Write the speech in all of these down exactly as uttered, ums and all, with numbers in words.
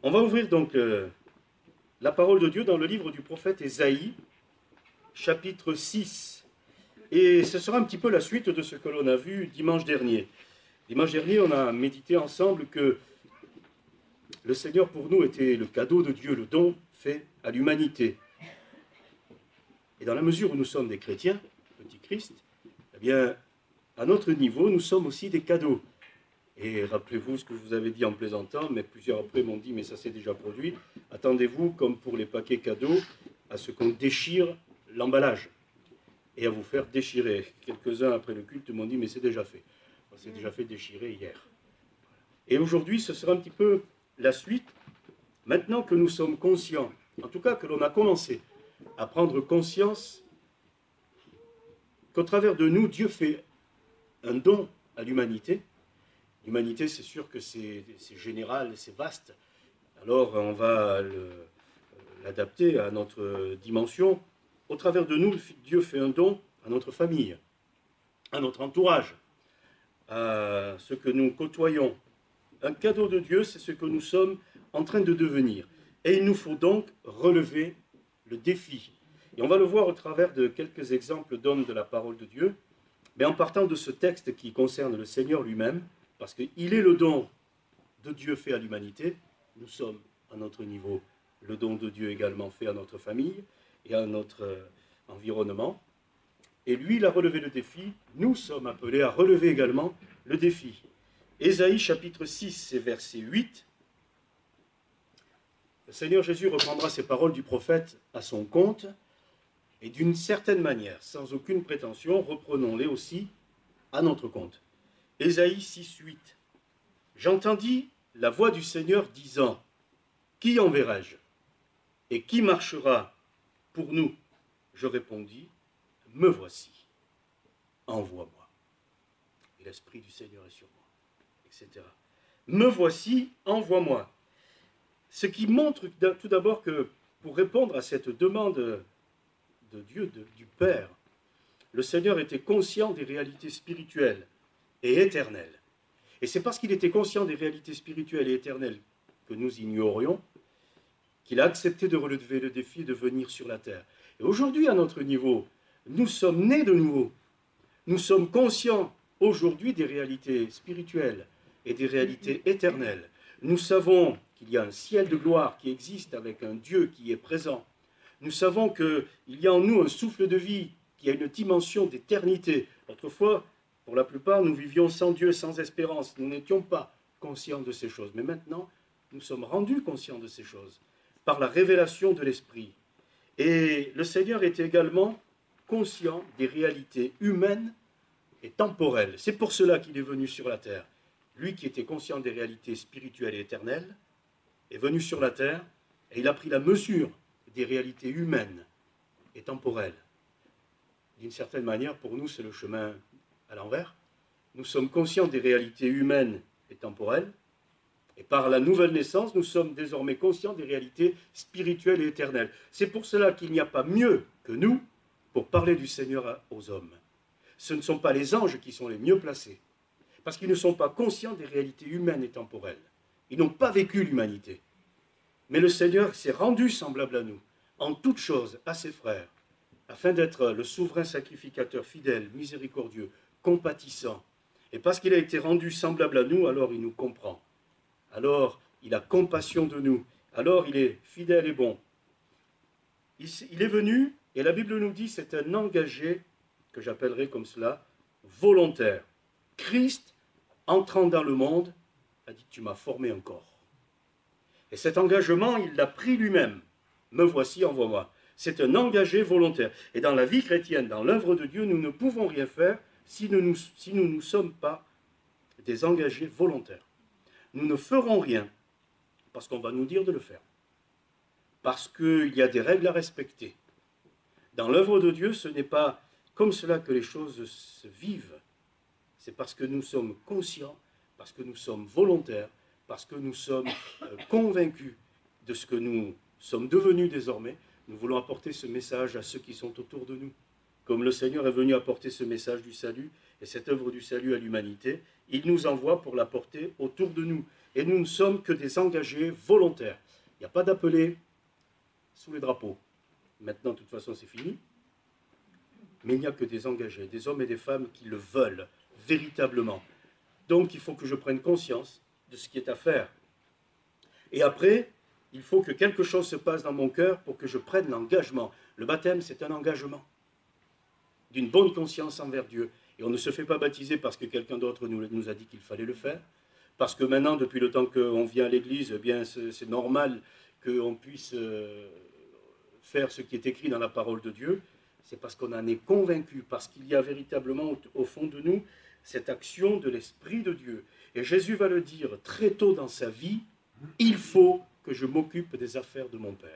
On va ouvrir donc euh, la parole de Dieu dans le livre du prophète Ésaïe, chapitre six. Et ce sera un petit peu la suite de ce que l'on a vu dimanche dernier. Dimanche dernier, on a médité ensemble que le Seigneur pour nous était le cadeau de Dieu, le don fait à l'humanité. Et dans la mesure où nous sommes des chrétiens, petit Christ, eh bien, à notre niveau, nous sommes aussi des cadeaux. Et rappelez-vous ce que je vous avais dit en plaisantant, mais plusieurs après m'ont dit, mais ça s'est déjà produit. Attendez-vous, comme pour les paquets cadeaux, à ce qu'on déchire l'emballage et à vous faire déchirer. Quelques-uns après le culte m'ont dit, mais c'est déjà fait. C'est déjà fait déchirer hier. Et aujourd'hui, ce sera un petit peu la suite. Maintenant que nous sommes conscients, en tout cas que l'on a commencé à prendre conscience qu'au travers de nous, Dieu fait un don à l'humanité. L'humanité, c'est sûr que c'est général, c'est vaste. Alors, on va l'adapter à notre dimension. Au travers de nous, Dieu fait un don à notre famille, à notre entourage, à ce que nous côtoyons. Un cadeau de Dieu, c'est ce que nous sommes en train de devenir. Et il nous faut donc relever le défi. Et on va le voir au travers de quelques exemples d'hommes de la parole de Dieu, mais en partant de ce texte qui concerne le Seigneur lui-même, parce qu'il est le don de Dieu fait à l'humanité. Nous sommes à notre niveau le don de Dieu également fait à notre famille et à notre euh, environnement. Et lui, il a relevé le défi. Nous sommes appelés à relever également le défi. Ésaïe chapitre six et verset huit. Le Seigneur Jésus reprendra ces paroles du prophète à son compte et d'une certaine manière, sans aucune prétention, reprenons-les aussi à notre compte. Ésaïe six, huit. J'entendis la voix du Seigneur disant, qui enverrai-je? Et qui marchera pour nous? Je répondis, me voici, envoie-moi. Et l'Esprit du Seigneur est sur moi, et cetera. Me voici, envoie-moi. Ce qui montre tout d'abord que pour répondre à cette demande de Dieu, de, du Père, le Seigneur était conscient des réalités spirituelles et éternelle. Et c'est parce qu'il était conscient des réalités spirituelles et éternelles que nous ignorions qu'il a accepté de relever le défi de venir sur la terre. Et aujourd'hui, à notre niveau, nous sommes nés de nouveau. Nous sommes conscients aujourd'hui des réalités spirituelles et des réalités éternelles. Nous savons qu'il y a un ciel de gloire qui existe avec un Dieu qui est présent. Nous savons qu'il y a en nous un souffle de vie qui a une dimension d'éternité. Autrefois, pour la plupart, nous vivions sans Dieu, sans espérance. Nous n'étions pas conscients de ces choses. Mais maintenant, nous sommes rendus conscients de ces choses par la révélation de l'Esprit. Et le Seigneur était également conscient des réalités humaines et temporelles. C'est pour cela qu'il est venu sur la terre. Lui qui était conscient des réalités spirituelles et éternelles est venu sur la terre et il a pris la mesure des réalités humaines et temporelles. D'une certaine manière, pour nous, c'est le chemin à l'envers. Nous sommes conscients des réalités humaines et temporelles, et par la nouvelle naissance, nous sommes désormais conscients des réalités spirituelles et éternelles. C'est pour cela qu'il n'y a pas mieux que nous pour parler du Seigneur aux hommes. Ce ne sont pas les anges qui sont les mieux placés, parce qu'ils ne sont pas conscients des réalités humaines et temporelles. Ils n'ont pas vécu l'humanité. Mais le Seigneur s'est rendu semblable à nous, en toutes choses, à ses frères, afin d'être le souverain sacrificateur fidèle, miséricordieux, compatissant. Et parce qu'il a été rendu semblable à nous, alors il nous comprend. Alors il a compassion de nous. Alors il est fidèle et bon. Il, il est venu, et la Bible nous dit, c'est un engagé, que j'appellerai comme cela, volontaire. Christ, entrant dans le monde, a dit, tu m'as formé un corps. Et cet engagement, il l'a pris lui-même. Me voici, envoie-moi. C'est un engagé volontaire. Et dans la vie chrétienne, dans l'œuvre de Dieu, nous ne pouvons rien faire si nous ne si nous, nous sommes pas des engagés volontaires. Nous ne ferons rien parce qu'on va nous dire de le faire. Parce qu'il y a des règles à respecter. Dans l'œuvre de Dieu, ce n'est pas comme cela que les choses se vivent. C'est parce que nous sommes conscients, parce que nous sommes volontaires, parce que nous sommes euh, convaincus de ce que nous sommes devenus désormais. Nous voulons apporter ce message à ceux qui sont autour de nous. Comme le Seigneur est venu apporter ce message du salut et cette œuvre du salut à l'humanité, il nous envoie pour l'apporter autour de nous. et nous ne sommes que des engagés volontaires. Il n'y a pas d'appelés sous les drapeaux. Maintenant, de toute façon, c'est fini. Mais il n'y a que des engagés, des hommes et des femmes qui le veulent véritablement. Donc, il faut que je prenne conscience de ce qui est à faire. Et après, il faut que quelque chose se passe dans mon cœur pour que je prenne l'engagement. Le baptême, c'est un engagement d'une bonne conscience envers Dieu. Et on ne se fait pas baptiser parce que quelqu'un d'autre nous, nous a dit qu'il fallait le faire. Parce que maintenant, depuis le temps qu'on vient à l'église, eh bien, c'est normal qu'on puisse euh, faire ce qui est écrit dans la parole de Dieu. C'est parce qu'on en est convaincu, parce qu'il y a véritablement au, au fond de nous cette action de l'Esprit de Dieu. Et Jésus va le dire très tôt dans sa vie, il faut que je m'occupe des affaires de mon Père.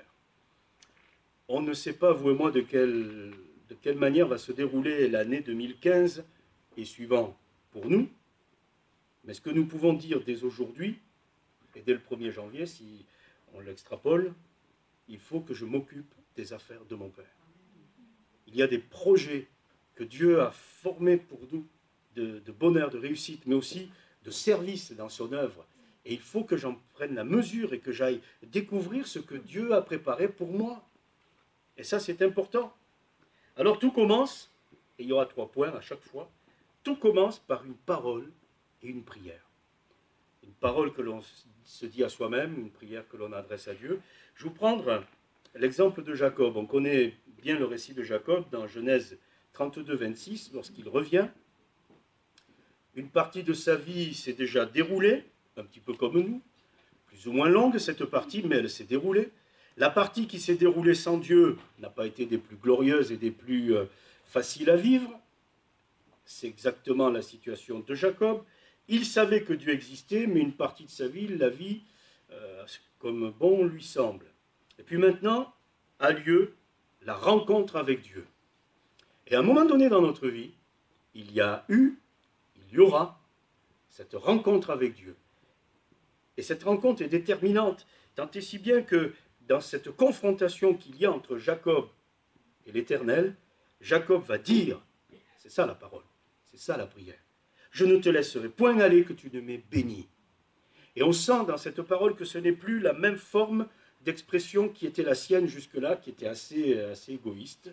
On ne sait pas, vous et moi, de quelle, de quelle manière va se dérouler l'année deux mille quinze et suivant pour nous. Mais ce que nous pouvons dire dès aujourd'hui, et dès le premier janvier, si on l'extrapole, il faut que je m'occupe des affaires de mon Père. Il y a des projets que Dieu a formés pour nous, de, de bonheur, de réussite, mais aussi de service dans son œuvre. Et il faut que j'en prenne la mesure et que j'aille découvrir ce que Dieu a préparé pour moi. Et ça, c'est important. Alors tout commence, et il y aura trois points à chaque fois, tout commence par une parole et une prière. Une parole que l'on se dit à soi-même, une prière que l'on adresse à Dieu. Je vais vous prendre l'exemple de Jacob. On connaît bien le récit de Jacob dans Genèse trente-deux, vingt-six, lorsqu'il revient. Une partie de sa vie s'est déjà déroulée, un petit peu comme nous, plus ou moins longue cette partie, mais elle s'est déroulée. La partie qui s'est déroulée sans Dieu n'a pas été des plus glorieuses et des plus euh, faciles à vivre. C'est exactement la situation de Jacob. Il savait que Dieu existait, mais une partie de sa vie, il la vit euh, comme bon lui semble. Et puis maintenant, a lieu la rencontre avec Dieu. Et à un moment donné dans notre vie, il y a eu, il y aura cette rencontre avec Dieu. Et cette rencontre est déterminante, tant et si bien que dans cette confrontation qu'il y a entre Jacob et l'Éternel, Jacob va dire, c'est ça la parole, c'est ça la prière, je ne te laisserai point aller que tu ne m'aies béni. Et on sent dans cette parole que ce n'est plus la même forme d'expression qui était la sienne jusque-là, qui était assez, assez égoïste,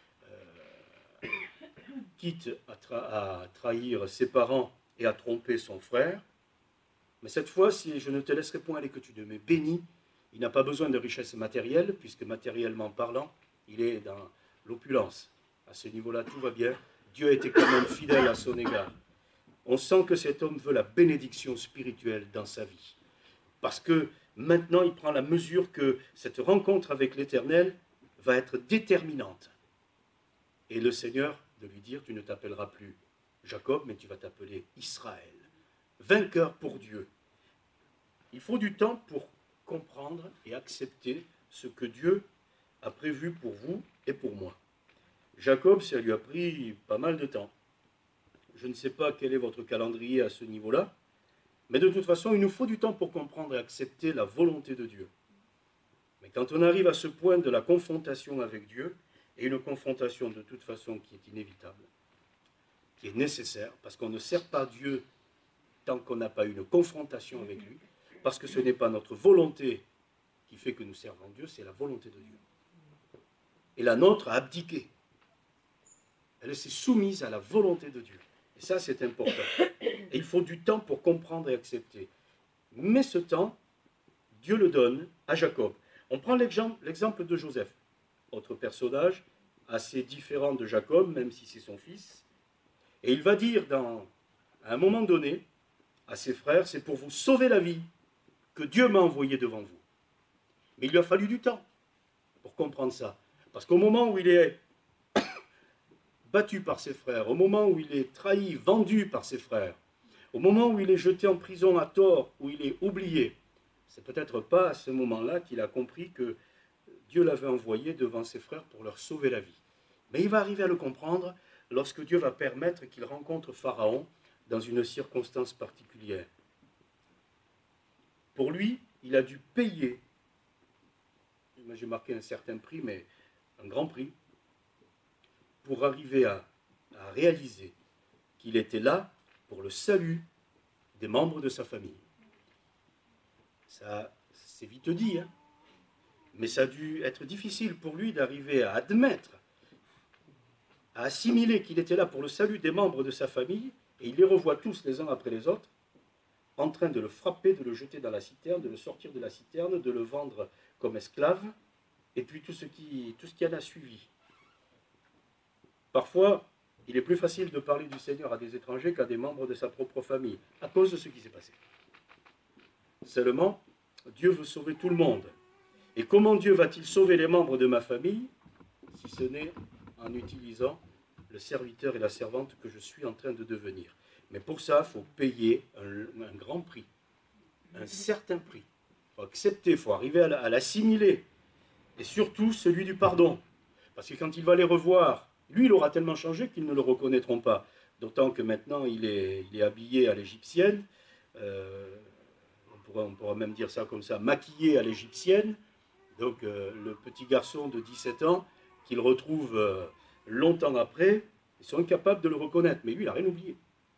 euh, quitte à, tra- à trahir ses parents et à tromper son frère. Mais cette fois, si je ne te laisserai point aller que tu ne m'aies béni, il n'a pas besoin de richesse matérielle, puisque matériellement parlant, il est dans l'opulence. À ce niveau-là, tout va bien. Dieu a été quand même fidèle à son égard. On sent que cet homme veut la bénédiction spirituelle dans sa vie. Parce que maintenant, il prend la mesure que cette rencontre avec l'Éternel va être déterminante. Et le Seigneur de lui dire, tu ne t'appelleras plus Jacob, mais tu vas t'appeler Israël. Vainqueur pour Dieu. Il faut du temps pour comprendre et accepter ce que Dieu a prévu pour vous et pour moi. Jacob, ça lui a pris pas mal de temps. Je ne sais pas quel est votre calendrier à ce niveau-là, mais de toute façon, il nous faut du temps pour comprendre et accepter la volonté de Dieu. Mais quand on arrive à ce point de la confrontation avec Dieu, et une confrontation de toute façon qui est inévitable, qui est nécessaire, parce qu'on ne sert pas Dieu tant qu'on n'a pas une confrontation avec lui, parce que ce n'est pas notre volonté qui fait que nous servons Dieu, c'est la volonté de Dieu. Et la nôtre a abdiqué. Elle s'est soumise à la volonté de Dieu. Et ça, c'est important. Et il faut du temps pour comprendre et accepter. Mais ce temps, Dieu le donne à Jacob. On prend l'exemple de Joseph, autre personnage assez différent de Jacob, même si c'est son fils. Et il va dire dans, à un moment donné à ses frères, c'est pour vous sauver la vie que Dieu m'a envoyé devant vous. Mais il lui a fallu du temps pour comprendre ça. Parce qu'au moment où il est battu par ses frères, au moment où il est trahi, vendu par ses frères, au moment où il est jeté en prison à tort, où il est oublié, c'est peut-être pas à ce moment-là qu'il a compris que Dieu l'avait envoyé devant ses frères pour leur sauver la vie. Mais il va arriver à le comprendre lorsque Dieu va permettre qu'il rencontre Pharaon dans une circonstance particulière. Pour lui, il a dû payer, j'ai marqué un certain prix, mais un grand prix, pour arriver à, à réaliser qu'il était là pour le salut des membres de sa famille. Ça, c'est vite dit, hein. Mais ça a dû être difficile pour lui d'arriver à admettre, à assimiler qu'il était là pour le salut des membres de sa famille, et il les revoit tous les uns après les autres, en train de le frapper, de le jeter dans la citerne, de le sortir de la citerne, de le vendre comme esclave, et puis tout ce qui, tout ce qui en a suivi. Parfois, il est plus facile de parler du Seigneur à des étrangers qu'à des membres de sa propre famille, à cause de ce qui s'est passé. Seulement, Dieu veut sauver tout le monde. Et comment Dieu va-t-il sauver les membres de ma famille, si ce n'est en utilisant le serviteur et la servante que je suis en train de devenir? Mais pour ça, il faut payer un, un grand prix, un certain prix. Il faut accepter, il faut arriver à l'assimiler. Et surtout, celui du pardon. Parce que quand il va les revoir, lui, il aura tellement changé qu'ils ne le reconnaîtront pas. D'autant que maintenant, il est, il est habillé à l'égyptienne. Euh, on, pourra, on pourra même dire ça comme ça, maquillé à l'égyptienne. Donc, euh, le petit garçon de dix-sept ans, qu'il retrouve euh, longtemps après, ils sont incapables de le reconnaître. Mais lui, il n'a rien oublié.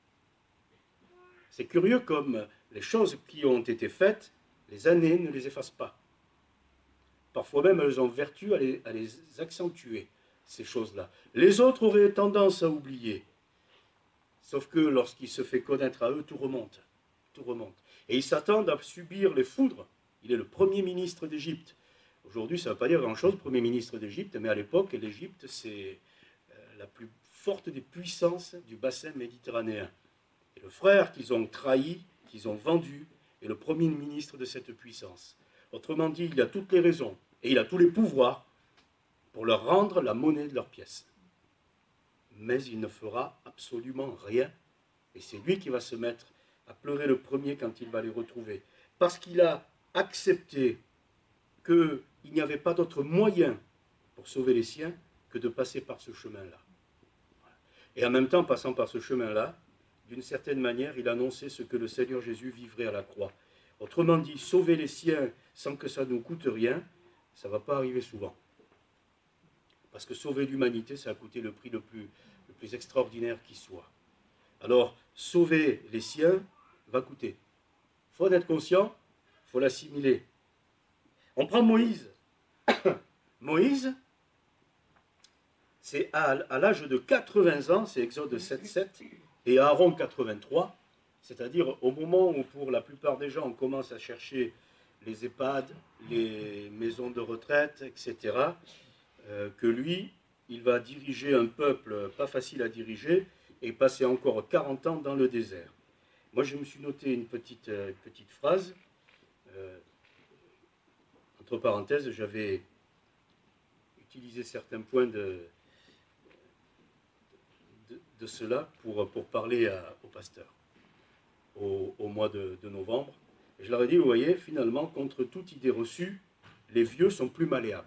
C'est curieux comme les choses qui ont été faites, les années ne les effacent pas. Parfois même, elles ont vertu à les, à les accentuer, ces choses-là. Les autres auraient tendance à oublier. Sauf que lorsqu'il se fait connaître à eux, tout remonte. Tout remonte. Et ils s'attendent à subir les foudres. Il est le premier ministre d'Égypte. Aujourd'hui, ça ne veut pas dire grand-chose, premier ministre d'Égypte, mais à l'époque, l'Égypte, c'est la plus forte des puissances du bassin méditerranéen. Et le frère qu'ils ont trahi, qu'ils ont vendu, est le premier ministre de cette puissance. Autrement dit, il a toutes les raisons et il a tous les pouvoirs pour leur rendre la monnaie de leur pièce. Mais il ne fera absolument rien. Et c'est lui qui va se mettre à pleurer le premier quand il va les retrouver. Parce qu'il a accepté qu'il n'y avait pas d'autre moyen pour sauver les siens que de passer par ce chemin-là. Et en même temps, passant par ce chemin-là, d'une certaine manière, il annonçait ce que le Seigneur Jésus vivrait à la croix. Autrement dit, sauver les siens sans que ça ne nous coûte rien, ça ne va pas arriver souvent. Parce que sauver l'humanité, ça a coûté le prix le plus, le plus extraordinaire qui soit. Alors, sauver les siens va coûter. Il faut en être conscient, il faut l'assimiler. On prend Moïse. Moïse, c'est à, à l'âge de quatre-vingts ans, c'est Exode sept sept, et Aaron quatre-vingt-trois, c'est-à-dire au moment où pour la plupart des gens on commence à chercher les EHPAD, les maisons de retraite, et cetera, euh, que lui, il va diriger un peuple pas facile à diriger et passer encore quarante ans dans le désert. Moi, je me suis noté une petite, euh, petite phrase. Euh, entre parenthèses, j'avais utilisé certains points de, de, de cela pour, pour parler à, au pasteur au, au mois de, de novembre. Et je leur ai dit, vous voyez, finalement, contre toute idée reçue, les vieux sont plus malléables.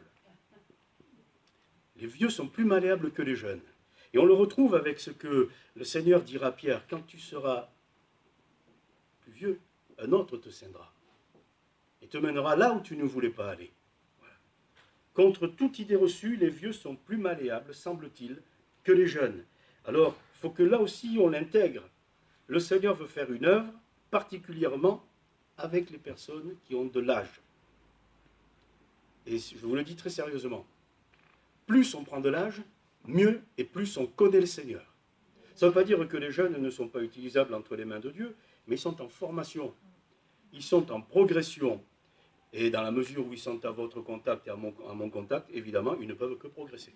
Les vieux sont plus malléables que les jeunes. Et on le retrouve avec ce que le Seigneur dira à Pierre, quand tu seras plus vieux, un autre te ceindra et te mènera là où tu ne voulais pas aller. Voilà. Contre toute idée reçue, les vieux sont plus malléables, semble-t-il, que les jeunes. Alors, il faut que là aussi on l'intègre. Le Seigneur veut faire une œuvre, particulièrement avec les personnes qui ont de l'âge. Et je vous le dis très sérieusement, plus on prend de l'âge, mieux et plus on connaît le Seigneur. Ça ne veut pas dire que les jeunes ne sont pas utilisables entre les mains de Dieu, mais ils sont en formation, ils sont en progression. Et dans la mesure où ils sont à votre contact et à mon, à mon contact, évidemment, ils ne peuvent que progresser.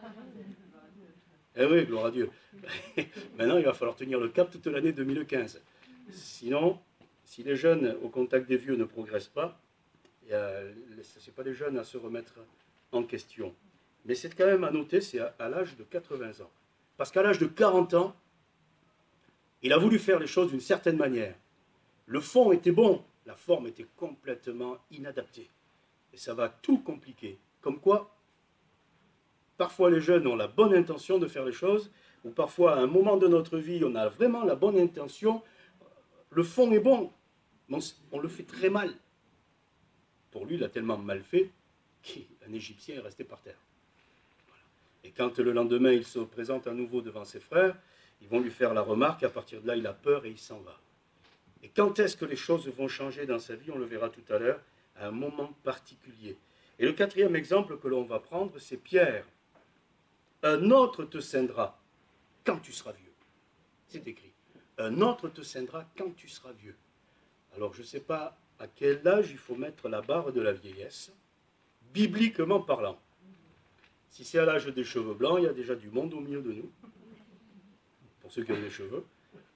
Eh oui, gloire à Dieu. Maintenant, il va falloir tenir le cap toute l'année deux mille quinze. Sinon, si les jeunes au contact des vieux ne progressent pas, ce n'est pas les jeunes à se remettre en question. Mais c'est quand même à noter, c'est à, à l'âge de quatre-vingts ans. Parce qu'à l'âge de quarante ans, il a voulu faire les choses d'une certaine manière. Le fond était bon, la forme était complètement inadaptée. Et ça va tout compliquer. Comme quoi, parfois les jeunes ont la bonne intention de faire les choses, ou parfois à un moment de notre vie, on a vraiment la bonne intention, le fond est bon, mais on le fait très mal. Pour lui, il a tellement mal fait qu'un Égyptien est resté par terre. Et quand le lendemain, il se présente à nouveau devant ses frères, ils vont lui faire la remarque, et à partir de là, il a peur et il s'en va. Et quand est-ce que les choses vont changer dans sa vie? On le verra tout à l'heure, à un moment particulier. Et le quatrième exemple que l'on va prendre, c'est Pierre. Un autre te scindra quand tu seras vieux. C'est écrit. Un autre te scindra quand tu seras vieux. Alors je ne sais pas à quel âge il faut mettre la barre de la vieillesse, bibliquement parlant. Si c'est à l'âge des cheveux blancs, il y a déjà du monde au milieu de nous, pour ceux qui ont des cheveux.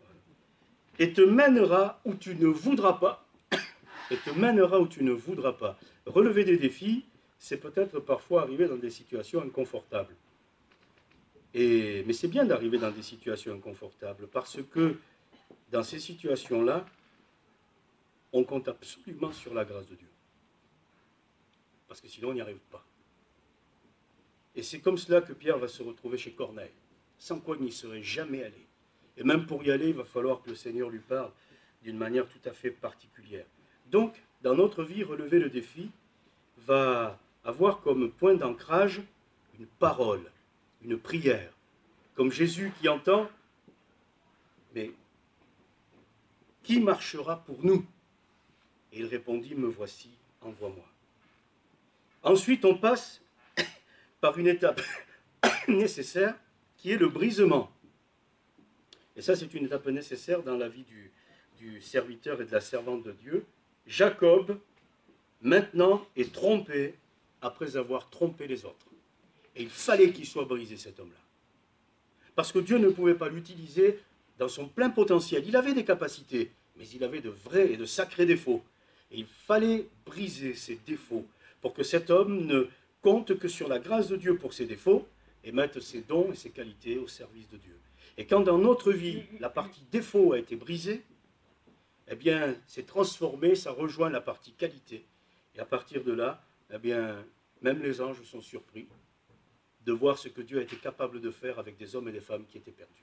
Et te mènera où tu ne voudras pas, et te mènera où tu ne voudras pas. Relever des défis, c'est peut-être parfois arriver dans des situations inconfortables. Et, mais c'est bien d'arriver dans des situations inconfortables, parce que dans ces situations-là, on compte absolument sur la grâce de Dieu. Parce que sinon, on n'y arrive pas. Et c'est comme cela que Pierre va se retrouver chez Corneille, sans quoi il n'y serait jamais allé. Et même pour y aller, il va falloir que le Seigneur lui parle d'une manière tout à fait particulière. Donc, dans notre vie, relever le défi va avoir comme point d'ancrage une parole, une prière. Comme Jésus qui entend, mais qui marchera pour nous? Et il répondit, me voici, envoie-moi. Ensuite, on passe par une étape nécessaire qui est le brisement. Et ça, c'est une étape nécessaire dans la vie du, du serviteur et de la servante de Dieu. Jacob, maintenant, est trompé après avoir trompé les autres. Et il fallait qu'il soit brisé, cet homme-là. Parce que Dieu ne pouvait pas l'utiliser dans son plein potentiel. Il avait des capacités, mais il avait de vrais et de sacrés défauts. Et il fallait briser ces défauts pour que cet homme ne compte que sur la grâce de Dieu pour ses défauts et mette ses dons et ses qualités au service de Dieu. Et quand dans notre vie, la partie défaut a été brisée, eh bien, c'est transformé, ça rejoint la partie qualité. Et à partir de là, eh bien, même les anges sont surpris de voir ce que Dieu a été capable de faire avec des hommes et des femmes qui étaient perdus.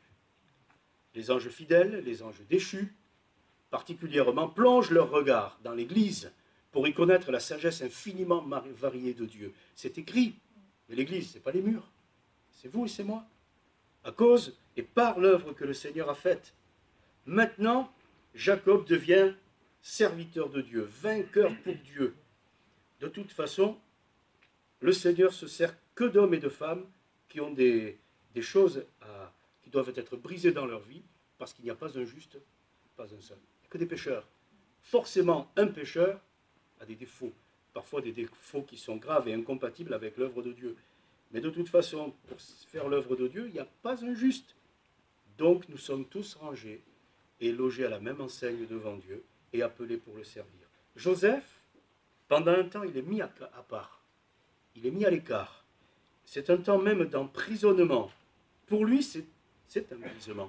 Les anges fidèles, les anges déchus, particulièrement, plongent leur regard dans l'Église pour y connaître la sagesse infiniment variée de Dieu. C'est écrit, mais l'Église, ce n'est pas les murs, c'est vous et c'est moi. À cause et par l'œuvre que le Seigneur a faite. Maintenant, Jacob devient serviteur de Dieu, vainqueur pour Dieu. De toute façon, le Seigneur se sert que d'hommes et de femmes qui ont des, des choses à, qui doivent être brisées dans leur vie, parce qu'il n'y a pas un juste, pas un seul. Il n'y a que des pécheurs. Forcément, un pécheur a des défauts, parfois des défauts qui sont graves et incompatibles avec l'œuvre de Dieu. Mais de toute façon, pour faire l'œuvre de Dieu, il n'y a pas un juste. Donc nous sommes tous rangés et logés à la même enseigne devant Dieu et appelés pour le servir. Joseph, pendant un temps, il est mis à part. Il est mis à l'écart. C'est un temps même d'emprisonnement. Pour lui, c'est un brisement.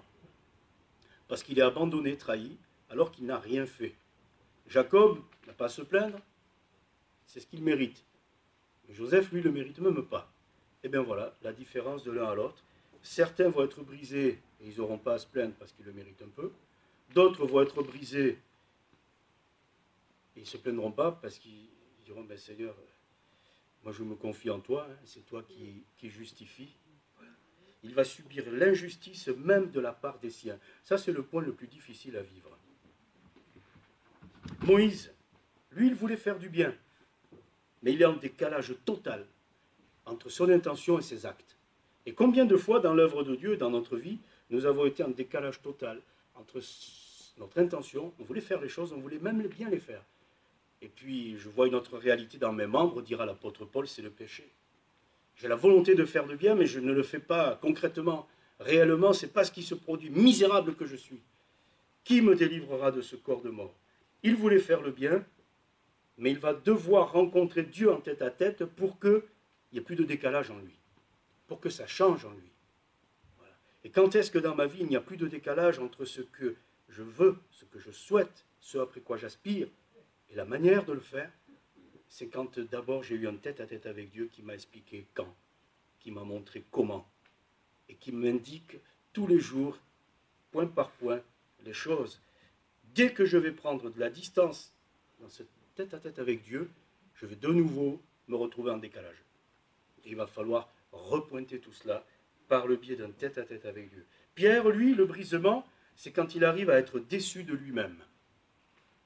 Parce qu'il est abandonné, trahi, alors qu'il n'a rien fait. Jacob n'a pas à se plaindre, c'est ce qu'il mérite. Mais Joseph, lui, ne le mérite même pas. Et bien voilà, la différence de l'un à l'autre. Certains vont être brisés et ils n'auront pas à se plaindre parce qu'ils le méritent un peu. D'autres vont être brisés et ils ne se plaindront pas parce qu'ils diront, ben Seigneur, moi je me confie en toi, hein, c'est toi qui, qui justifie. Il va subir l'injustice même de la part des siens. Ça, c'est le point le plus difficile à vivre. Moïse, lui, il voulait faire du bien, mais il est en décalage total entre son intention et ses actes. Et combien de fois dans l'œuvre de Dieu, dans notre vie, nous avons été en décalage total entre notre intention, on voulait faire les choses, on voulait même bien les faire. Et puis, je vois une autre réalité dans mes membres, dira l'apôtre Paul, c'est le péché. J'ai la volonté de faire du bien, mais je ne le fais pas concrètement. Réellement, ce n'est pas ce qui se produit. Misérable que je suis. Qui me délivrera de ce corps de mort? Il voulait faire le bien, mais il va devoir rencontrer Dieu en tête à tête pour qu'il n'y ait plus de décalage en lui. Pour que ça change en lui. Voilà. Et quand est-ce que dans ma vie, il n'y a plus de décalage entre ce que je veux, ce que je souhaite, ce après quoi j'aspire, et la manière de le faire? C'est quand d'abord j'ai eu un tête-à-tête avec Dieu qui m'a expliqué quand, qui m'a montré comment, et qui m'indique tous les jours, point par point, les choses. Dès que je vais prendre de la distance dans ce tête-à-tête avec Dieu, je vais de nouveau me retrouver en décalage. Et il va falloir repointer tout cela par le biais d'un tête-à-tête avec Dieu. Pierre, lui, le brisement, c'est quand il arrive à être déçu de lui-même.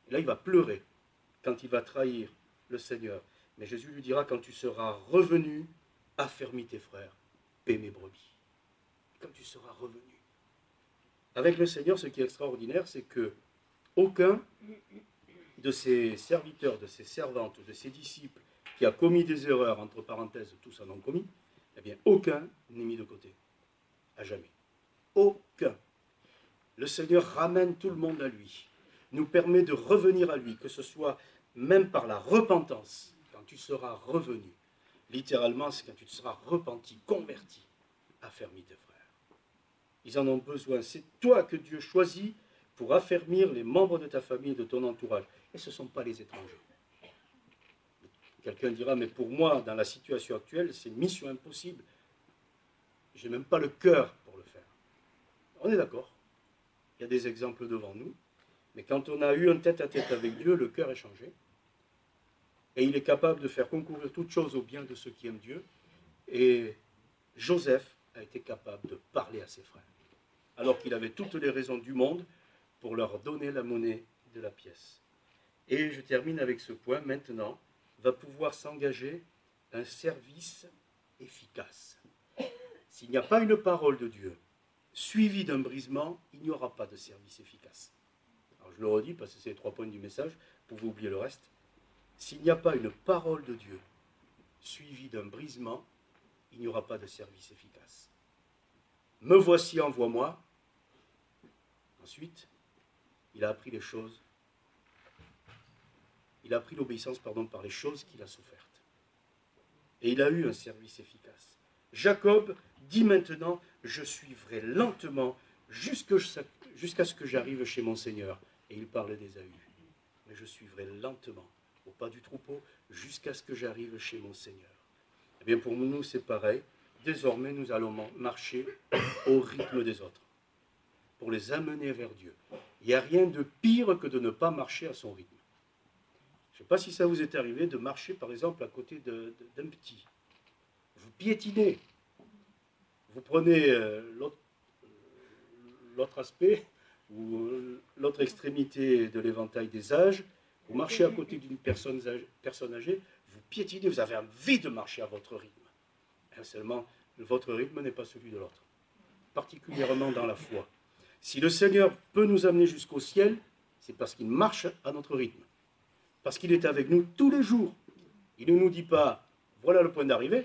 Et là, il va pleurer quand il va trahir le Seigneur. Mais Jésus lui dira, quand tu seras revenu, affermis tes frères, paie mes brebis. Quand tu seras revenu. Avec le Seigneur, ce qui est extraordinaire, c'est que aucun de ses serviteurs, de ses servantes, de ses disciples, qui a commis des erreurs, entre parenthèses, tous en ont commis, eh bien, aucun n'est mis de côté. À jamais. Aucun. Le Seigneur ramène tout le monde à lui, nous permet de revenir à lui, que ce soit même par la repentance, quand tu seras revenu. Littéralement, c'est quand tu te seras repenti, converti, affermis tes frères. Ils en ont besoin. C'est toi que Dieu choisit pour affermir les membres de ta famille, de ton entourage. Et ce ne sont pas les étrangers. Quelqu'un dira, mais pour moi, dans la situation actuelle, c'est mission impossible. Je n'ai même pas le cœur pour le faire. On est d'accord. Il y a des exemples devant nous. Mais quand on a eu un tête-à-tête avec Dieu, le cœur est changé. Et il est capable de faire concourir toutes choses au bien de ceux qui aiment Dieu. Et Joseph a été capable de parler à ses frères, alors qu'il avait toutes les raisons du monde pour leur donner la monnaie de la pièce. Et je termine avec ce point. Maintenant, va pouvoir s'engager un service efficace. S'il n'y a pas une parole de Dieu suivie d'un brisement, il n'y aura pas de service efficace. Alors je le redis parce que c'est les trois points du message, pour vous oublier le reste. S'il n'y a pas une parole de Dieu suivie d'un brisement, il n'y aura pas de service efficace. Me voici, envoie-moi. Ensuite, il a appris les choses. Il a appris l'obéissance, pardon, par les choses qu'il a souffertes. Et il a eu un service efficace. Jacob dit maintenant, je suivrai lentement jusqu'à ce que j'arrive chez mon Seigneur. Et il parle d'Ésaü. Mais je suivrai lentement, au pas du troupeau, jusqu'à ce que j'arrive chez mon Seigneur. Eh bien, pour nous, c'est pareil. Désormais, nous allons marcher au rythme des autres, pour les amener vers Dieu. Il n'y a rien de pire que de ne pas marcher à son rythme. Je ne sais pas si ça vous est arrivé de marcher, par exemple, à côté de, de, d'un petit. Vous piétinez. Vous prenez euh, l'autre, l'autre aspect, ou euh, l'autre extrémité de l'éventail des âges. Vous marchez à côté d'une personne âgée, personne âgée, vous piétinez, vous avez envie de marcher à votre rythme. Et seulement, votre rythme n'est pas celui de l'autre. Particulièrement dans la foi. Si le Seigneur peut nous amener jusqu'au ciel, c'est parce qu'il marche à notre rythme. Parce qu'il est avec nous tous les jours. Il ne nous dit pas, voilà le point d'arrivée,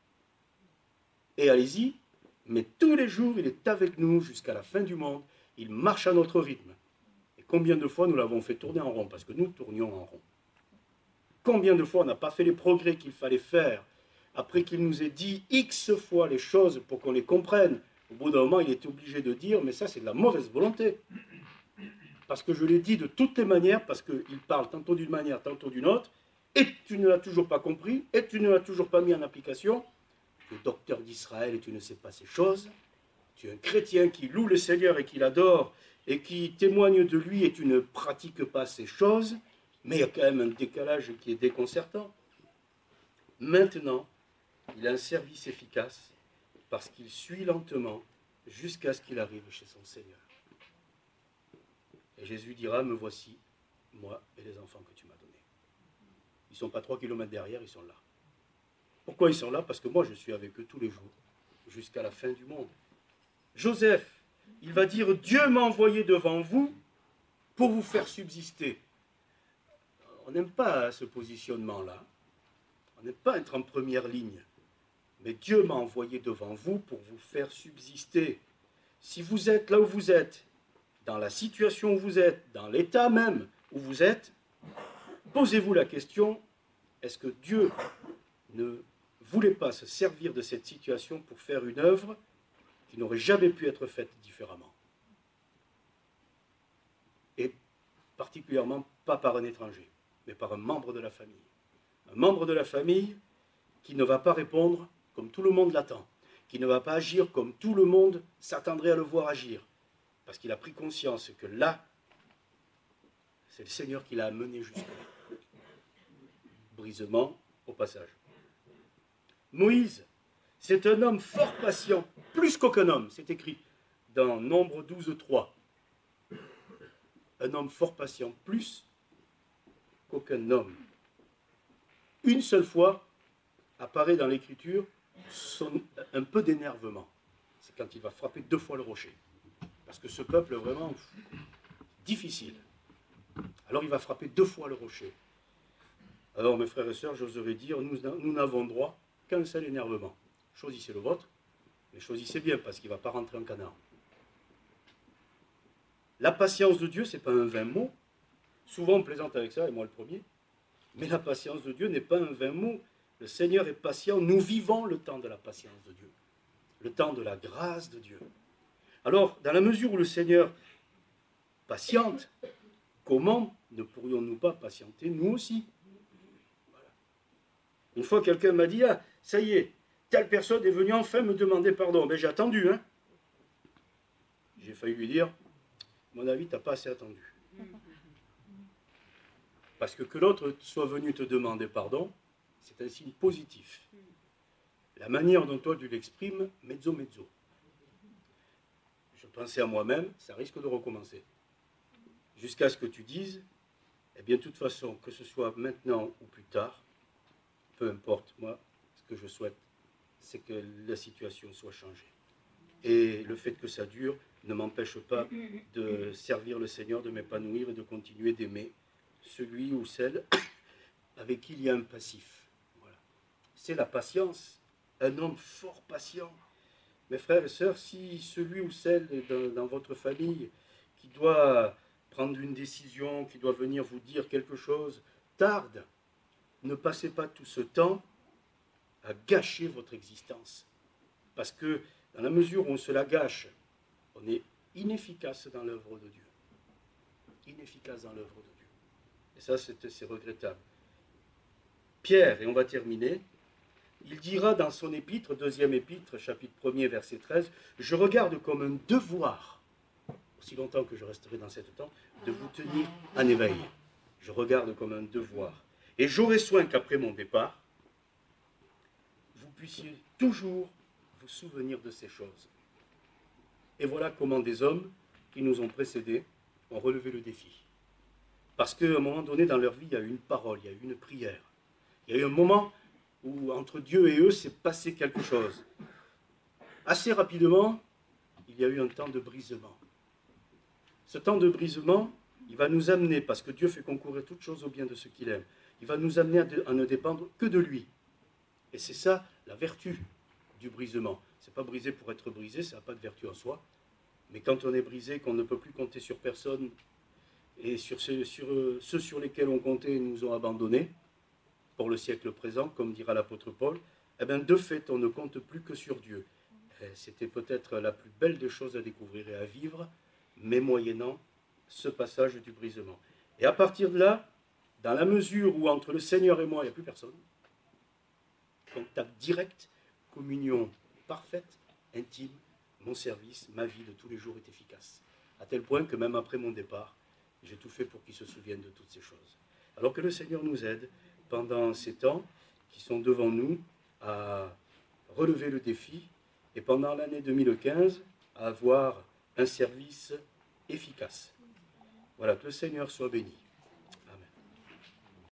et allez-y, mais tous les jours, il est avec nous jusqu'à la fin du monde. Il marche à notre rythme. Et combien de fois nous l'avons fait tourner en rond, parce que nous tournions en rond. Combien de fois on n'a pas fait les progrès qu'il fallait faire, après qu'il nous ait dit X fois les choses pour qu'on les comprenne. Au bout d'un moment, il était obligé de dire, mais ça c'est de la mauvaise volonté. Parce que je l'ai dit de toutes les manières, parce qu'il parle tantôt d'une manière, tantôt d'une autre, et tu ne l'as toujours pas compris, et tu ne l'as toujours pas mis en application. Tu es docteur d'Israël et tu ne sais pas ces choses. Tu es un chrétien qui loue le Seigneur et qui l'adore, et qui témoigne de lui, et tu ne pratiques pas ces choses, mais il y a quand même un décalage qui est déconcertant. Maintenant, il a un service efficace, parce qu'il suit lentement jusqu'à ce qu'il arrive chez son Seigneur. Et Jésus dira, me voici, moi et les enfants que tu m'as donnés. Ils ne sont pas trois kilomètres derrière, ils sont là. Pourquoi ils sont là? Parce que moi, je suis avec eux tous les jours, jusqu'à la fin du monde. Joseph, il va dire, Dieu m'a envoyé devant vous pour vous faire subsister. On n'aime pas ce positionnement-là. On n'aime pas être en première ligne. Mais Dieu m'a envoyé devant vous pour vous faire subsister. Si vous êtes là où vous êtes, dans la situation où vous êtes, dans l'état même où vous êtes, posez-vous la question, est-ce que Dieu ne voulait pas se servir de cette situation pour faire une œuvre qui n'aurait jamais pu être faite différemment? Et particulièrement pas par un étranger, mais par un membre de la famille. Un membre de la famille qui ne va pas répondre comme tout le monde l'attend, qui ne va pas agir comme tout le monde s'attendrait à le voir agir, parce qu'il a pris conscience que là, c'est le Seigneur qui l'a amené jusque-là. Brisement au passage. Moïse, c'est un homme fort patient, plus qu'aucun homme, c'est écrit dans Nombre douze, trois. Un homme fort patient, plus qu'aucun homme. Une seule fois apparaît dans l'Écriture un peu d'énervement. C'est quand il va frapper deux fois le rocher. Parce que ce peuple est vraiment pff, difficile. Alors il va frapper deux fois le rocher. Alors mes frères et sœurs, j'oserais dire, nous, nous n'avons droit qu'à un seul énervement. Choisissez le vôtre, mais choisissez bien parce qu'il ne va pas rentrer en Canaan. La patience de Dieu, ce n'est pas un vain mot. Souvent on plaisante avec ça, et moi le premier. Mais la patience de Dieu n'est pas un vain mot. Le Seigneur est patient. Nous vivons le temps de la patience de Dieu. Le temps de la grâce de Dieu. Alors, dans la mesure où le Seigneur patiente, comment ne pourrions-nous pas patienter nous aussi? Voilà. Une fois, quelqu'un m'a dit, ah, ça y est, telle personne est venue enfin me demander pardon. Ben, j'ai attendu, hein. J'ai failli lui dire, à mon avis, tu n'as pas assez attendu. Parce que que l'autre soit venu te demander pardon, c'est un signe positif. La manière dont toi tu l'exprimes, mezzo mezzo. Je pensais à moi-même, ça risque de recommencer. Jusqu'à ce que tu dises, eh bien, de toute façon, que ce soit maintenant ou plus tard, peu importe, moi, ce que je souhaite, c'est que la situation soit changée. Et le fait que ça dure ne m'empêche pas de servir le Seigneur, de m'épanouir et de continuer d'aimer celui ou celle avec qui il y a un passif. Voilà. C'est la patience, un homme fort patient. Mes frères et sœurs, si celui ou celle dans, dans votre famille qui doit prendre une décision, qui doit venir vous dire quelque chose, tarde, ne passez pas tout ce temps à gâcher votre existence. Parce que dans la mesure où on se la gâche, on est inefficace dans l'œuvre de Dieu. Inefficace dans l'œuvre de Dieu. Et ça, c'est regrettable. Pierre, et on va terminer, il dira dans son épître, deuxième épître, chapitre premier, verset treize, « Je regarde comme un devoir, aussi longtemps que je resterai dans cet temps, de vous tenir en éveil. Je regarde comme un devoir. Et j'aurai soin qu'après mon départ, vous puissiez toujours vous souvenir de ces choses. » Et voilà comment des hommes qui nous ont précédés ont relevé le défi. Parce qu'à un moment donné dans leur vie, il y a eu une parole, il y a eu une prière. Il y a eu un moment où entre Dieu et eux s'est passé quelque chose. Assez rapidement, il y a eu un temps de brisement. Ce temps de brisement, il va nous amener, parce que Dieu fait concourir toutes choses au bien de ceux qu'il aime, il va nous amener à, de, à ne dépendre que de lui. Et c'est ça la vertu du brisement. Ce n'est pas brisé pour être brisé, ça n'a pas de vertu en soi. Mais quand on est brisé, qu'on ne peut plus compter sur personne, et sur ceux sur, ceux sur lesquels on comptait nous ont abandonnés, pour le siècle présent, comme dira l'apôtre Paul, eh bien de fait, on ne compte plus que sur Dieu. C'était peut-être la plus belle des choses à découvrir et à vivre, mais moyennant ce passage du brisement. Et à partir de là, dans la mesure où entre le Seigneur et moi, il n'y a plus personne, contact direct, communion parfaite, intime, mon service, ma vie de tous les jours est efficace. À tel point que même après mon départ, j'ai tout fait pour qu'il se souvienne de toutes ces choses. Alors que le Seigneur nous aide pendant ces temps qui sont devant nous à relever le défi et pendant l'année deux mille quinze à avoir un service efficace. Voilà, que le Seigneur soit béni.